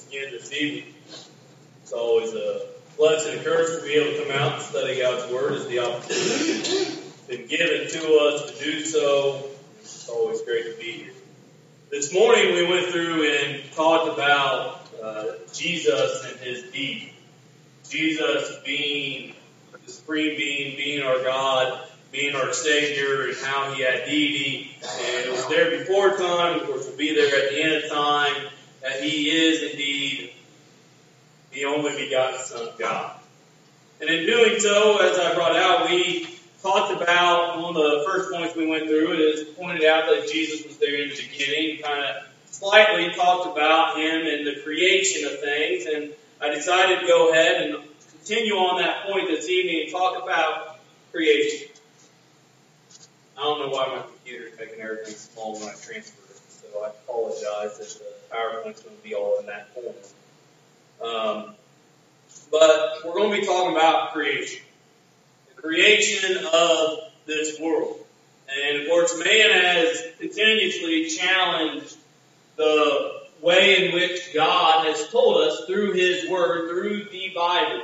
us again this evening. It's always a blessing and curse to be able to come out and study God's Word as the opportunity has been given to us to do so. It's always great to be here. This morning we went through and talked about Jesus and His deity. Jesus being the supreme being, being our God, being our Savior, and how He had deity. And it was there before time, of course, will be there at the end of time, that He is indeed the only begotten Son of God. And in doing so, as I brought out, we talked about, one of the first points we went through is pointed out that Jesus was there in the beginning, kind of slightly talked about Him and the creation of things, and I decided to go ahead and continue on that point this evening and talk about creation. I don't know why my computer is making everything small when I transfer it, so I apologize that the PowerPoint's going to be all in that form. But we're going to be talking about creation. The creation of this world. And of course, man has continuously challenged the way in which God has told us through His Word, through the Bible,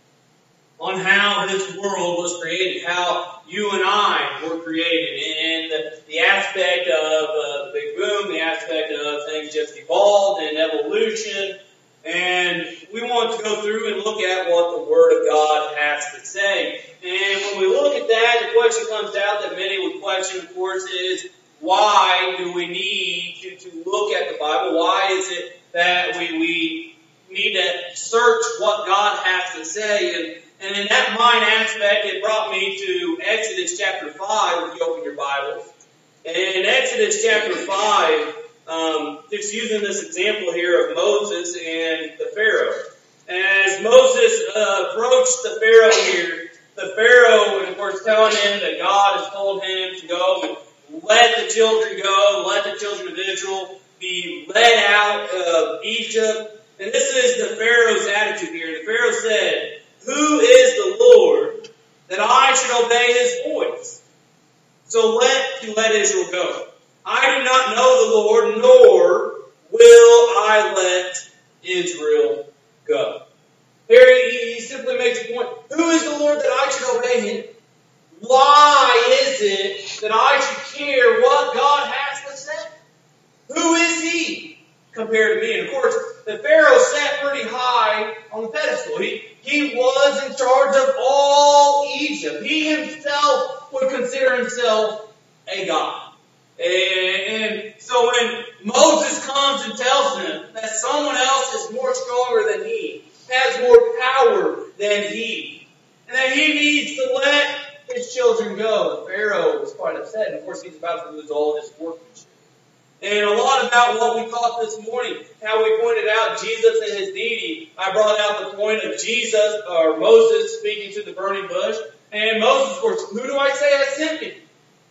on how this world was created, how you and I were created, and the aspect of the Big Boom, the aspect of things just evolved and evolution. And we want to go through and look at what the Word of God has to say. And when we look at that, the question comes out that many would question, of course, is why do we need to look at the Bible? Why is it that we need to search what God has to say? And in that mind aspect, it brought me to Exodus chapter 5, if you open your Bibles. And in Exodus chapter 5, just using this example here of Moses and the Pharaoh. As Moses approached the Pharaoh here, the Pharaoh, and of course telling him that God has told him to go and let the children go, let the children of Israel be led out of Egypt. And this is the Pharaoh's attitude here. The Pharaoh said, "Who is the Lord that I should obey His voice? So let Israel go. I do not know the Lord, nor will I let Israel go." Here he simply makes a point. Who is the Lord that I should obey Him? Why is it that I should care what God has to say? Who is He compared to me? And of course, the Pharaoh sat pretty high on the pedestal. He was in charge of all Egypt. He himself would consider himself a god. And so when Moses comes and tells him that someone else is more stronger than he, has more power than he, and that he needs to let his children go, the Pharaoh was quite upset. And of course, he's about to lose all his workmanship. And a lot about what we taught this morning, how we pointed out Jesus and His deity. I brought out the point of Jesus, or Moses, speaking to the burning bush. And Moses, of course, who do I say has sent me?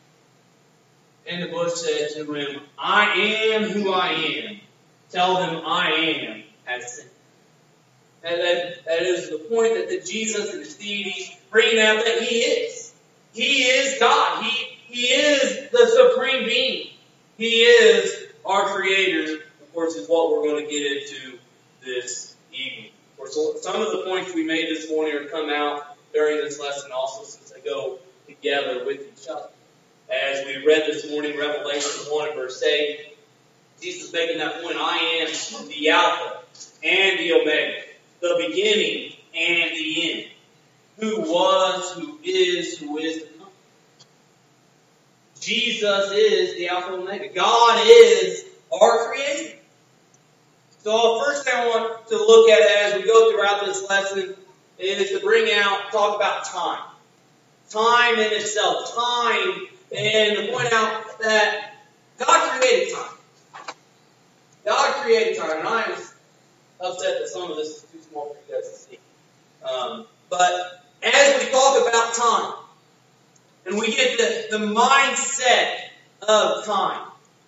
And the bush said to him, "I am who I am. Tell them I am has sent me." And that is the point that Jesus and His deity bringing out that He is. He is God. He is the supreme being. He is our Creator, of course, is what we're going to get into this evening. Of course, some of the points we made this morning are come out during this lesson also, since they go together with each other. As we read this morning, Revelation 1 verse 8, Jesus making that point, "I am the Alpha and the Omega, the beginning and the end, who was, who is to come." Jesus is the Alpha and Omega. God is our Creator. So first thing I want to look at as we go throughout this lesson is to talk about time. Time in itself. Time, and to point out that God created time. God created time. And I was upset that some of this is too small for you guys to see. But as we talk about time, and we get the mindset of time.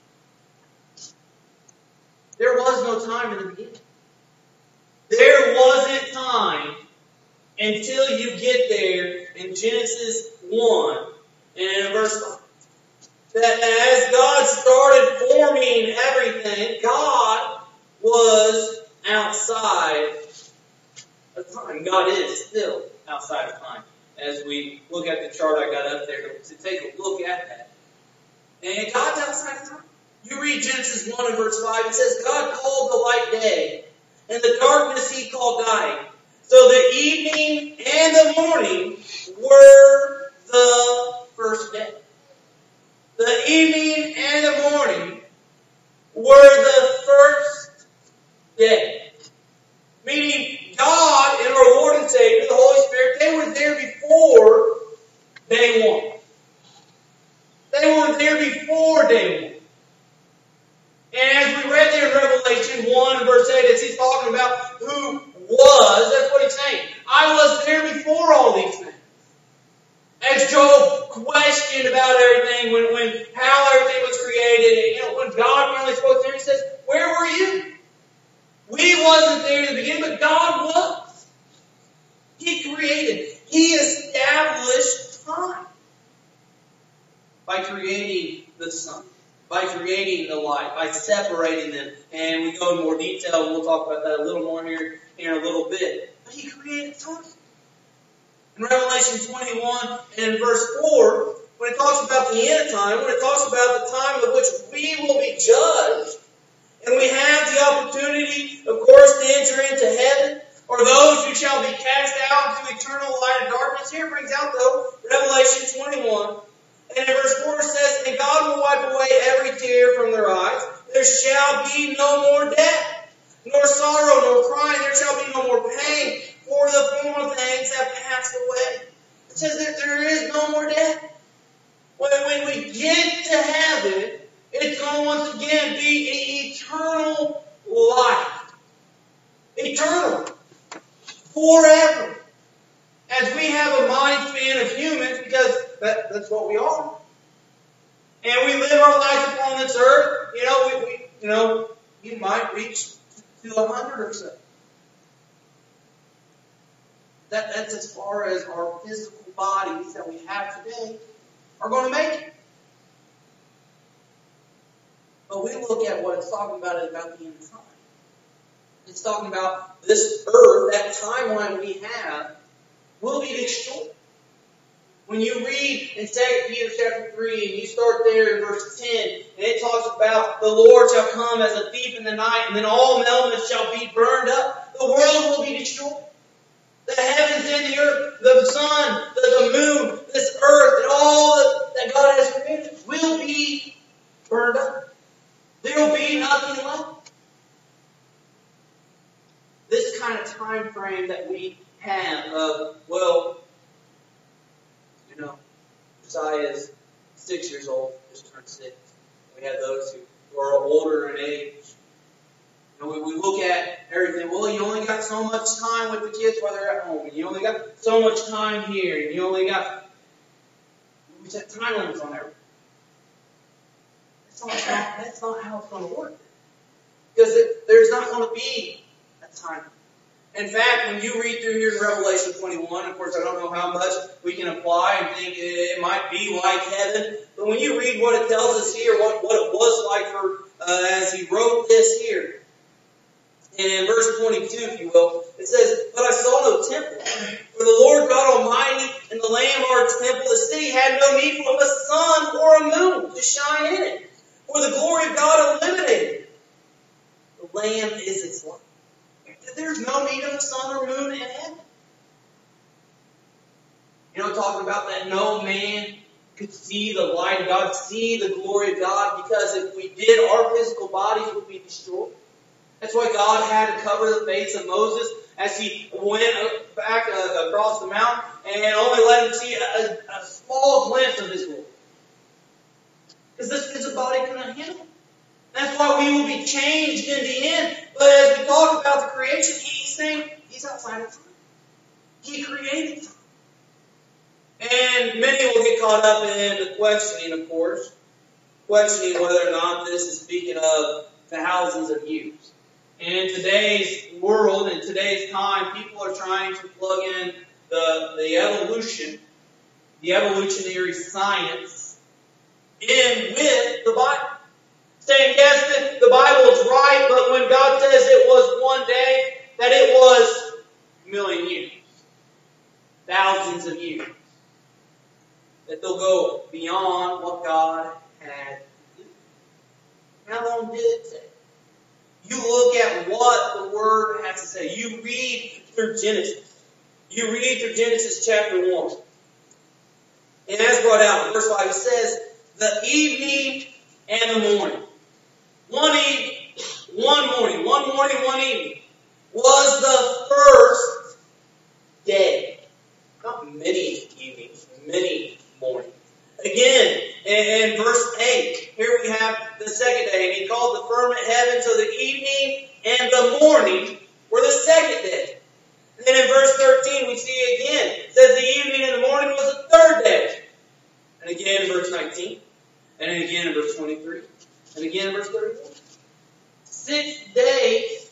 There was no time in the beginning. There wasn't time until you get there in Genesis 1 and verse 5. That as God started forming everything, God was outside of time. God is still outside of time. As we look at the chart I got up there to take a look at that. And God's outside of time. You read Genesis 1 and verse 5, it says, God called the light day, and the darkness he called night. So the evening and the morning were the first day. The evening and the morning were the first day. Meaning God and our Lord and Savior, the Holy Spirit, they were there before day one. They were there before day one. And as we read there in Revelation 1 verse 8, as he's talking about who was, that's what he's saying. I was there before all these things. As Job questioned about everything, when how everything was created, and when God finally spoke to him, he says, where were you? We wasn't there in the beginning, but God was. He created. He established time by creating the sun, by creating the light, by separating them. And we go into more detail, and we'll talk about that a little more here in a little bit. But He created time. In Revelation 21 and verse 4, when it talks about the end of time, when it talks about the time of which we will be judged, and we have the opportunity, of course, to enter into heaven, or those who shall be cast out into eternal light of darkness. Here it brings out, though, Revelation 21. And in verse 4 it says, and God will wipe away every tear from their eyes. There shall be no more death, nor sorrow, nor crying. There shall be no more pain, for the former things have passed away. It says that there is no more death. When we get to heaven, it's going to once again be an eternal life. Eternal. Forever. As we have a mind span of humans, because that's what we are. And we live our lives upon this earth, we might reach to 100 or so. That's as far as our physical bodies that we have today are going to make it. But we look at what it's talking about is about the end of time. It's talking about this earth, that timeline we have, will be destroyed. When you read in 2 Peter chapter 3, and you start there in verse 10, and it talks about the Lord shall come as a thief in the night, and then all elements shall be burned up. The world will be destroyed. The heavens and the earth, the sun, the moon, this earth, and all that God has created will be burned up. There will be nothing left. This kind of time frame that we have of, Josiah is 6 years old, just turned 6. We have those who are older in age. And we look at everything. Well, you only got so much time with the kids while they're at home. And you only got so much time here. And you only got... We set time limits on everything. That's not how it's going to work. Because there's not going to be a time. In fact, when you read through here in Revelation 21, of course I don't know how much we can apply and think it might be like heaven, but when you read what it tells us here, what it was like for as he wrote this here, and in verse 22, if you will, it says, but I saw no temple, for the Lord God Almighty and the Lamb are its temple. The city had no need of a sun or a moon to shine in it, for the glory of God illuminated. The Lamb is its light. There's no need of a sun or moon in heaven. Talking about that no man could see the light of God, see the glory of God, because if we did, our physical bodies would be destroyed. That's why God had to cover the face of Moses as he went back across the mountain and only let him see a small glimpse of his glory. Because this physical body couldn't handle it. That's why we will be changed in the end. But as we talk about the creation, he's saying he's outside of time. He created time. And many will get caught up in the questioning, of course. Questioning whether or not this is speaking of thousands of years. And in today's world, in today's time, people are trying to plug in the evolutionary science in with the Bible. Saying, yes, the Bible is right, but when God says it was one day, thousands of years. That they'll go beyond what God had to do. How long did it take? You look at what the Word has to say. You read through Genesis. You read through Genesis chapter 1. And as brought out in verse 5, it says, the evening and the morning. One morning, one evening was the first day. Not many evenings, many mornings. Again, in verse 8, here we have the second day. And he called the firmament heaven, so the evening and the morning were the second day. And then in verse 13, we see again, it says the evening and the morning was the third day. And again in verse 19. And then again in verse 23. And again in verse 31. 6 days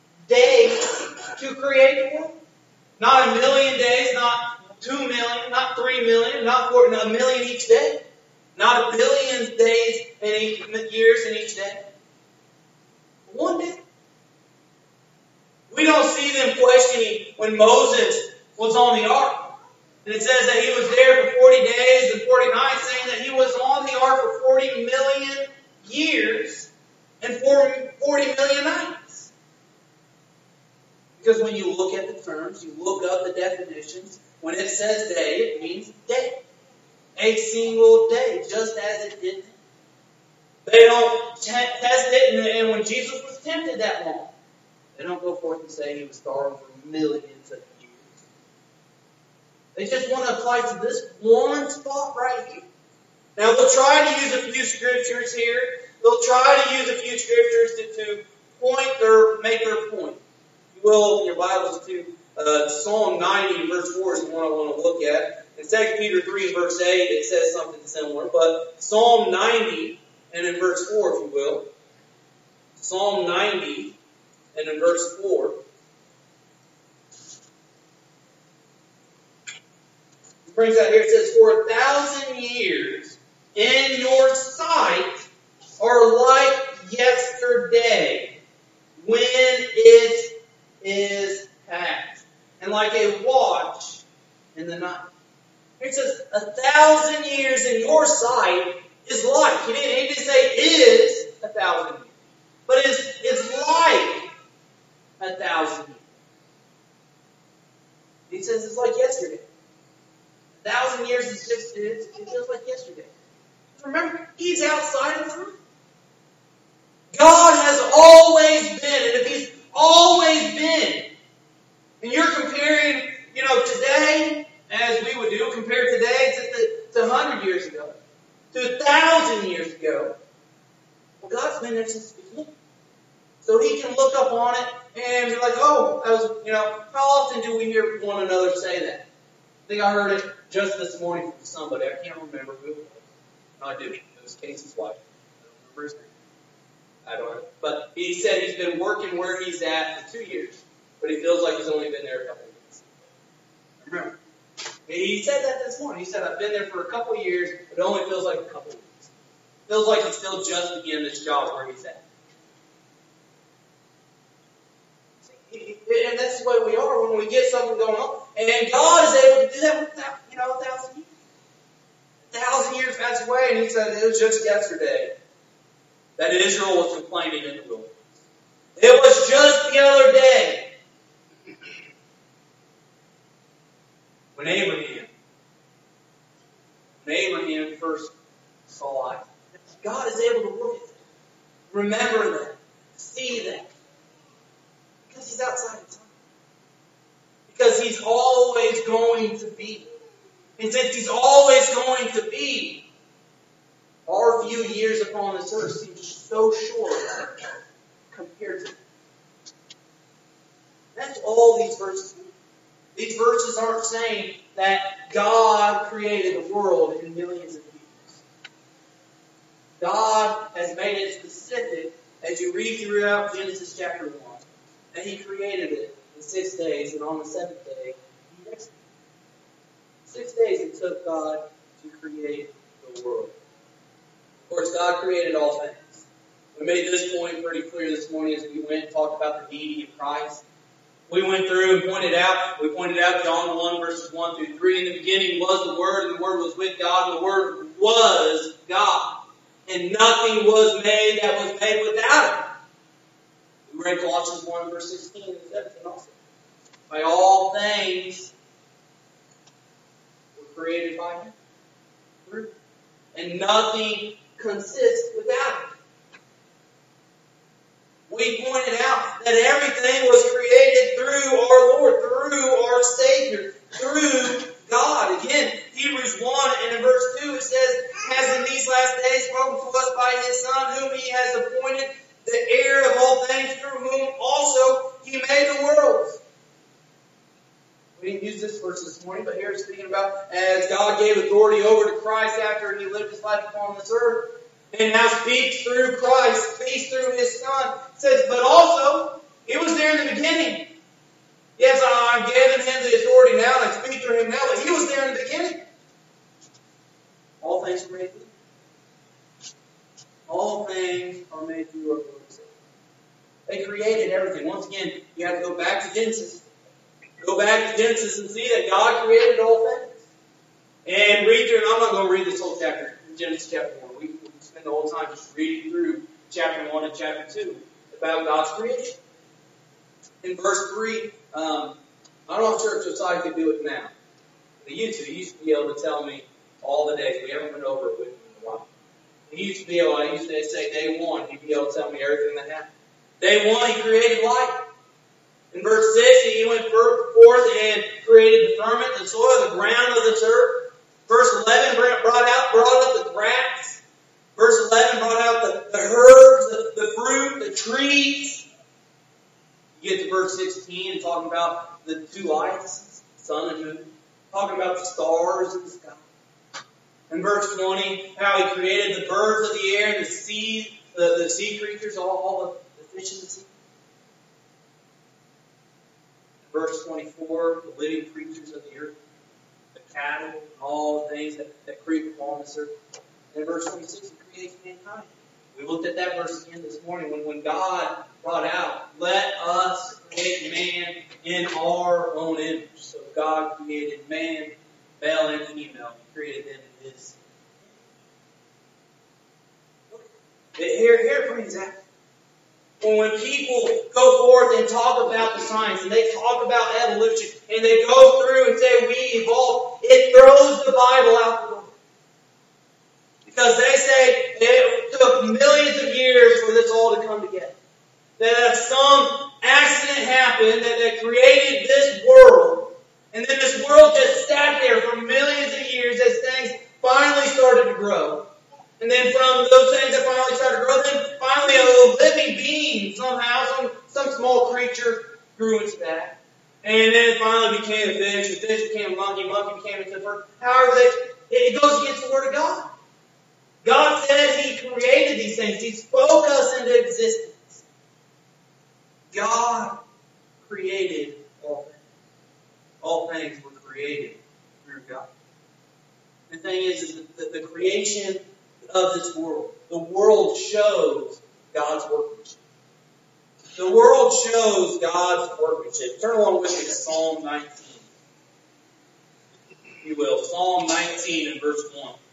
to create the world. Not a million days, not 2 million, not 3 million, not 4, not a million each day. Not a billion days and years in each day. One day. We don't see them questioning when Moses was on the ark. And it says that he was there for 40 days and 40 nights, saying that he was on the ark for 40 million years and 40 million nights. Because when you look at the terms, you look up the definitions, when it says day, it means day. A single day, just as it did. They don't test it, and when Jesus was tempted that long, they don't go forth and say he was starving for millions of years. They just want to apply to this one spot right here. Now, they'll try to use a few scriptures here. They'll try to use a few scriptures to make their point. You will open your Bibles to Psalm 90, verse 4 is the one I want to look at. In 2 Peter 3, verse 8, it says something similar. But Psalm 90, and in verse 4, if you will. Psalm 90, and in verse 4. It brings out here, it says, for 1,000 years in your sight are like yesterday when it is past, and like a watch in the night. Here it says, 1,000 years in your sight is like. He didn't say is 1,000 years, but it's like 1,000 years. He says it's like yesterday. 1,000 years is just, it feels like yesterday. Remember, he's outside of time. God has always been, and if he's always been, and you're comparing, today, as we would do, compare today to 100 years ago, to 1,000 years ago, well, God's been there since the beginning. So he can look up on it and be like, oh, that was, how often do we hear one another say that? I think I heard it just this morning from somebody. I can't remember who it was. No, I do. It was Casey's wife. I don't remember his name. I don't know. But he said he's been working where he's at for 2 years, but he feels like he's only been there a couple of weeks. Remember? He said that this morning. He said, I've been there for a couple of years, but it only feels like a couple of weeks. Feels like he's still just beginning this job where he's at. And that's the way we are when we get something going on. And God is able to do that with 1,000 years. 1,000 years passed away, and he said it was just yesterday that Israel was complaining in the wilderness. It was just the other day when Abraham first saw Isaac. God is able to look at that, remember that, see that. Because he's outside of time. Because he's always going to be. And since he's always going to be, our few years upon this earth seem so short compared to him. That's all these verses mean. These verses aren't saying that God created the world in millions of years. God has made it specific, as you read throughout Genesis chapter 1, that he created it in 6 days, and on the seventh day, he rested. 6 days it took God to create the world. Of course, God created all things. We made this point pretty clear this morning as we went and talked about the deity of Christ. We went through and pointed out John 1 verses 1 through 3. In the beginning was the Word, and the Word was with God, and the Word was God. And nothing was made that was made without Him. We read Colossians 1 verse 16 and 17 also. By all things were created by Him. And nothing consists without Him. We pointed out that everything was created through our Lord, through our Savior, through God. Again, Hebrews 1 and in verse 2 it says, has in these last days spoken to us by His Son, whom He has appointed the heir of all things, through whom also He made the worlds. We didn't use this verse this morning, but here it's speaking about as God gave authority over to Christ after He lived His life upon this earth. And now speaks through Christ, speaks through His Son. It says, but also, it was there in the beginning. Yes, I'm giving Him the authority now, and I speak through Him now, but He was there in the beginning. All things are made through Him. All things are made through our Lord and Savior. They created everything. Once again, you have to go back to Genesis. Go back to Genesis and see that God created all things. And read through, and I'm not going to read this whole chapter, Genesis chapter 1. We spend the whole time just reading through chapter 1 and chapter 2 about God's creation. In verse 3, I don't know if Church Josiah could do it now. He used to be able to tell me all the days. We haven't been over it with him in a while. I used to say day 1, he'd be able to tell me everything that happened. Day 1, He created light. In verse 6, He went forth and created the firmament, the soil, the ground of the earth. Verse 11 brought up the grass. Verse 11 brought out the herbs, the fruit, the trees. You get to verse 16 and talking about the two lights, sun and moon. Talking about the stars in the sky. In verse 20, how He created the birds of the air and the sea creatures, all the fish in the sea. In verse 24, the living creatures of the earth, the cattle, and all the things that creep upon this earth. And in verse 26, He creates mankind. We looked at that verse again this morning when God brought out, let us create man in our own image. So God created man, male and female. He created them in His image. Here it brings out. When people go forth and talk about the science, and they talk about evolution, and they go through and say we evolved, it throws the Bible out the door. Because they say it took millions of years for this all to come together. That some accident happened that created this world, and then this world just sat there for millions of years as things finally started to grow. And then from those things that finally started to grow, then finally a living being somehow, some small creature grew into that. And then it finally became a fish, the fish became a monkey became into a bird. However, it goes against the Word of God. God said He created these things. He spoke us into existence. God created all things. All things were created through God. The thing is that the creation of this world, the world shows God's workmanship. The world shows God's workmanship. Turn along with me to Psalm 19. If you will. Psalm 19 and verse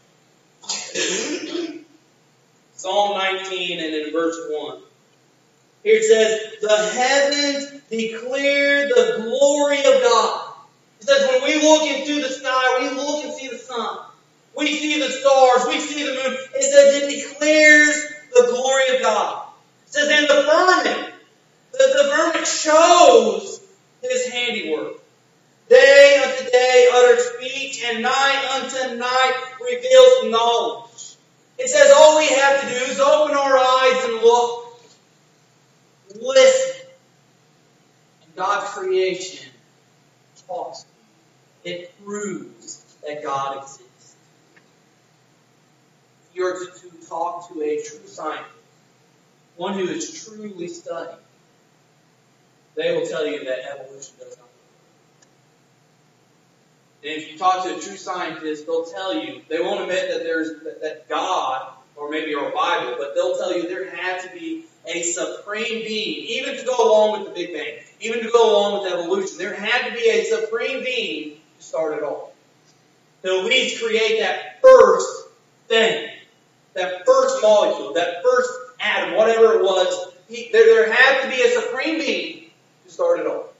1. Psalm 19 and in verse 1. Here it says, the heavens declare the glory of God. It says when we look into the sky, we look and see the sun. We see the stars, we see the moon. It says it declares the glory of God. It says in the firmament, the firmament shows His handiwork. Day unto day utters speech, and night unto night reveals knowledge. It says all we have to do is open our eyes and look. Listen. And God's creation talks to you. It proves that God exists. If you are to talk to a true scientist, one who is truly studying, they will tell you that evolution does not work. And if you talk to a true scientist, they'll tell you, they won't admit that God, or maybe our Bible, but they'll tell you there had to be a supreme being, even to go along with the Big Bang. even to go along with evolution, there had to be a supreme being to start it all. To at least create that first thing, that first molecule, that first atom, whatever it was. There had to be a supreme being to start it all.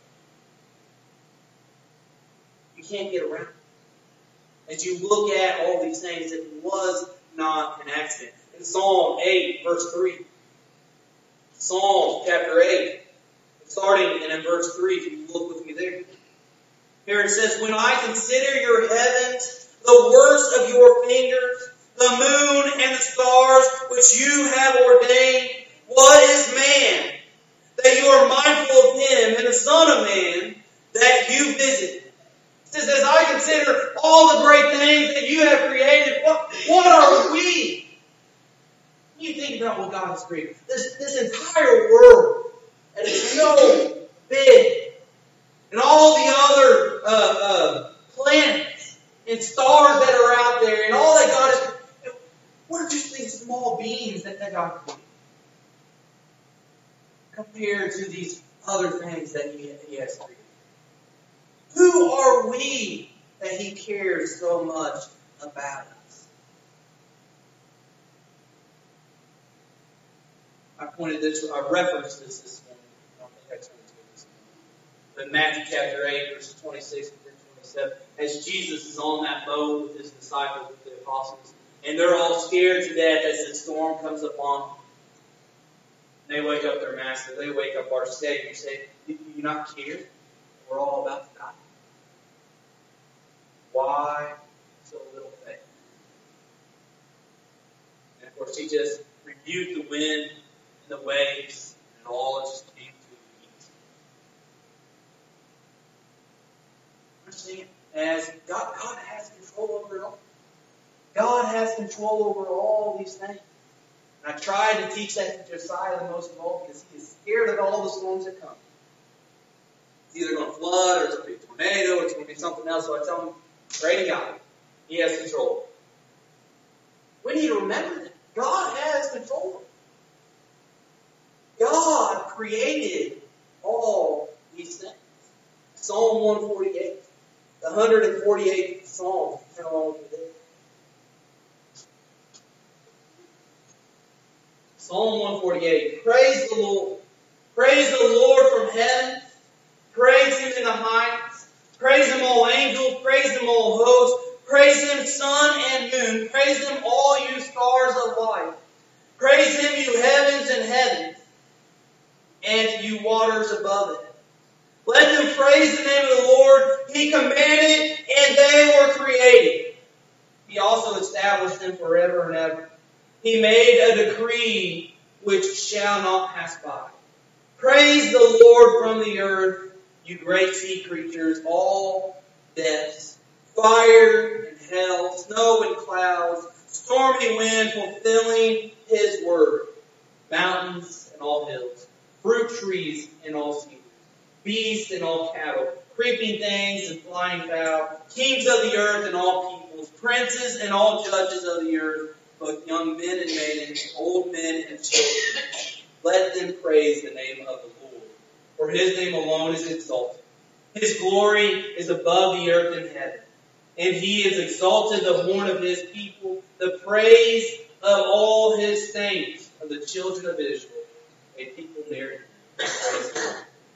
You can't get around it. As you look at all these things, it was not an accident. In Psalm 8, verse 3. Psalm chapter 8, starting in verse 3, if you look with me there. Here it says, when I consider your heavens, the works of your fingers, the moon and the stars which you have ordained, what is man, that you are mindful of him, and the Son of Man, that you visit? It says, as I consider all the great things that you have created, what are we? You think about what God has created. This entire world, and it's so big, and all the other planets and stars that are out there, and all that God has, we're just these small beings that God created, compared to these other things that He has created. Who are we that He cares so much about us? I referenced this morning. I don't think I told you this morning. But Matthew chapter 8, verses 26 through 27, as Jesus is on that boat with His disciples, with the apostles, and they're all scared to death as the storm comes upon them. They wake up their master. They wake up our Savior. Say, do you not care? We're all about to die. Why so little faith? And of course, He just rebuked the wind and the waves, and all just came to ease. Understand? As God has control over it all. God has control over all these things. And I tried to teach that to Josiah the most of all because he is scared of all the storms that come. It's either going to flood, or it's going to be a tornado, or it's going to be something else. So I tell him, pray to God. He has control. We need to remember that God has control. God created all these things. Psalm 148, the 148th Psalm. Turn along with me there. Psalm 148. Praise the Lord. Praise the Lord from heaven. Praise Him in the heights. Praise Him, all angels. Praise Him, all hosts. Praise Him, sun and moon. Praise Him, all you stars of light. Praise Him, you heavens and heavens, and you waters above it. Let them praise the name of the Lord. He commanded, and they were created. He also established them forever and ever. He made a decree which shall not pass by. Praise the Lord from the earth, you great sea creatures, all depths, fire and hell, snow and clouds, stormy wind fulfilling His word, mountains and all hills, fruit trees and all cedars, beasts and all cattle, creeping things and flying fowl, kings of the earth and all peoples, princes and all judges of the earth, both young men and maidens, old men and children. Let them praise the name of the Lord, for His name alone is exalted. His glory is above the earth and heaven, and He has exalted the horn of His people, the praise of all His saints, of the children of Israel, a people near Him. Praise God.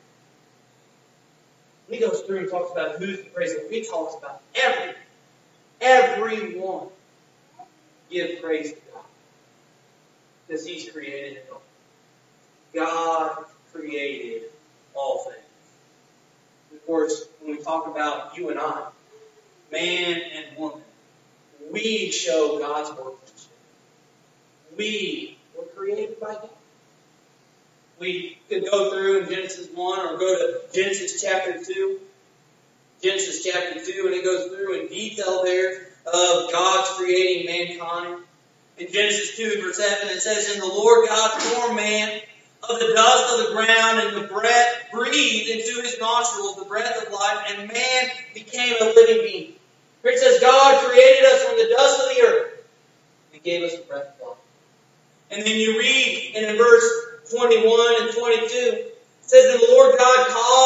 He goes through and talks about who's to praise Him. He talks about everyone. Give praise to God, because He's created it all. God created all things. Of course, when we talk about you and I, man and woman, we show God's workmanship. We were created by God. We could go through in Genesis 1 or go to Genesis chapter 2. Genesis chapter 2, and it goes through in detail there of God's creating mankind. In Genesis 2 verse 7 it says, and the Lord God formed man of the dust of the ground, and the breath breathed into his nostrils the breath of life, and man became a living being. Here it says, God created us from the dust of the earth and gave us the breath of life. And then you read in verse 21 and 22, it says, and the Lord God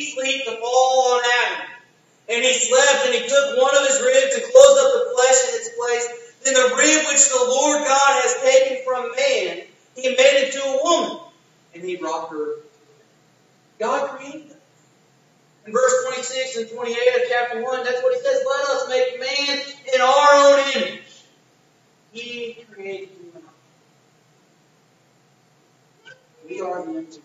sleep to fall on Adam. And he slept, and he took one of his ribs and closed up the flesh in its place. Then the rib which the Lord God has taken from man, he made into a woman, and he brought her. God created them. In verse 26 and 28 of chapter 1, that's what he says. Let us make man in our own image. He created you and I. We are the image of God.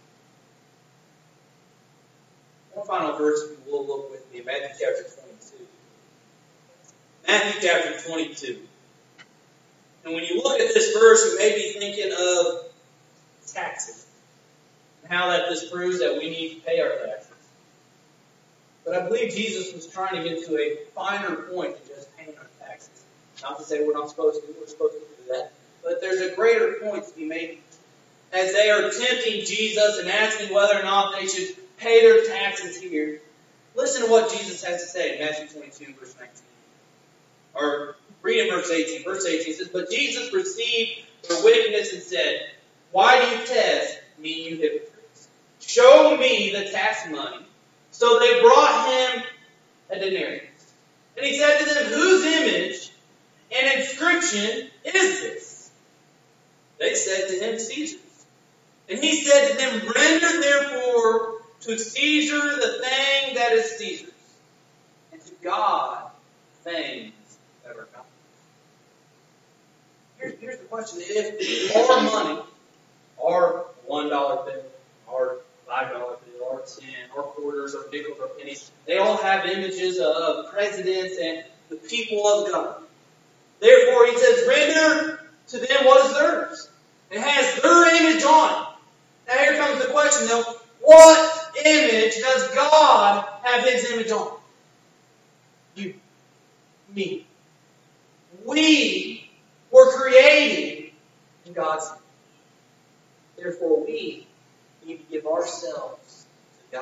One final verse we will look with me, Matthew chapter 22. Matthew chapter 22. And when you look at this verse, you may be thinking of taxes. And how that this proves that we need to pay our taxes. But I believe Jesus was trying to get to a finer point than just paying our taxes. Not to say we're not supposed to, we're supposed to do that. But there's a greater point to be made. As they are tempting Jesus and asking whether or not they should pay their taxes here, listen to what Jesus has to say in Matthew 22, verse 19. Or read in verse 18. Verse 18 says, But Jesus perceived their wickedness and said, Why do you test me, you hypocrites? Show me the tax money. So they brought him a denarius. And he said to them, Whose image and inscription is this? They said to him, Caesar's. And he said to them, Render therefore to Caesar the thing that is Caesar's, and to God things that are God's. Here's the question. If our money, our $1 bill, our $5 bill, our 10, our quarters, our nickels, our pennies, they all have images of presidents and the people of God. Therefore, he says, render to them what is theirs. It has their image on it. Now here comes the question though. What image does God have His image on? You. Me. We were created in God's image. Therefore, we need to give ourselves to God.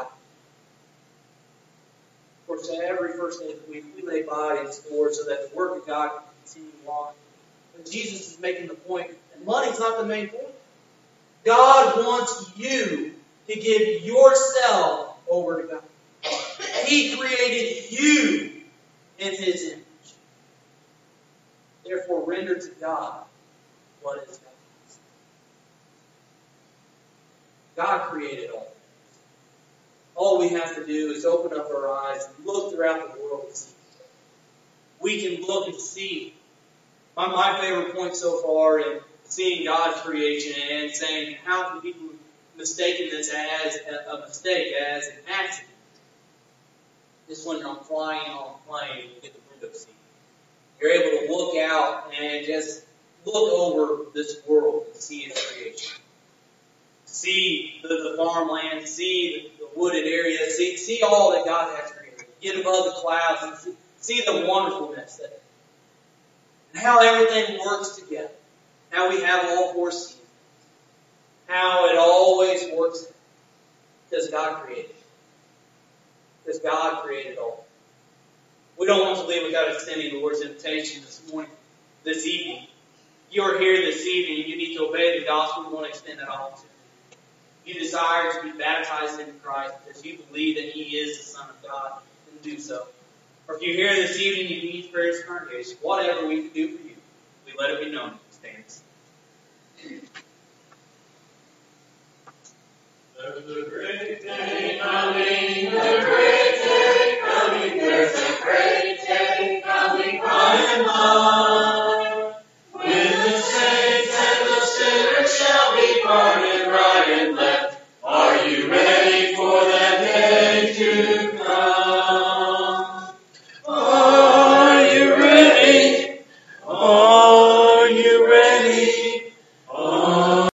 Of course, every first day of the week, we lay bodies forward so that the work of God can continue on. But Jesus is making the point that money's not the main point. God wants you to give yourself over to God. He created you in His image. Therefore, render to God what is God's. God created all things. All we have to do is open up our eyes and look throughout the world and see. We can look and see. My favorite point so far in seeing God's creation and saying how can people mistaken this as a mistake, as an accident. This when I'm flying on a plane, you get the window seat. You're able to look out and just look over this world and see its creation. See the farmland, see the wooded area, see all that God has created. Get above the clouds and see the wonderfulness that, and how everything works together. How we have all four seasons. How it always works. Because God created it. Because God created all. We don't want to leave without extending the Lord's invitation this evening. If you are here this evening and you need to obey the gospel, we want to extend that opportunity. If you desire to be baptized into Christ because you believe that He is the Son of God, then do so. Or if you're here this evening and you need prayer to congregation, whatever we can do for you, we let it be known. Stand. There's a great day coming, a great day coming, there's a great day coming, by and by.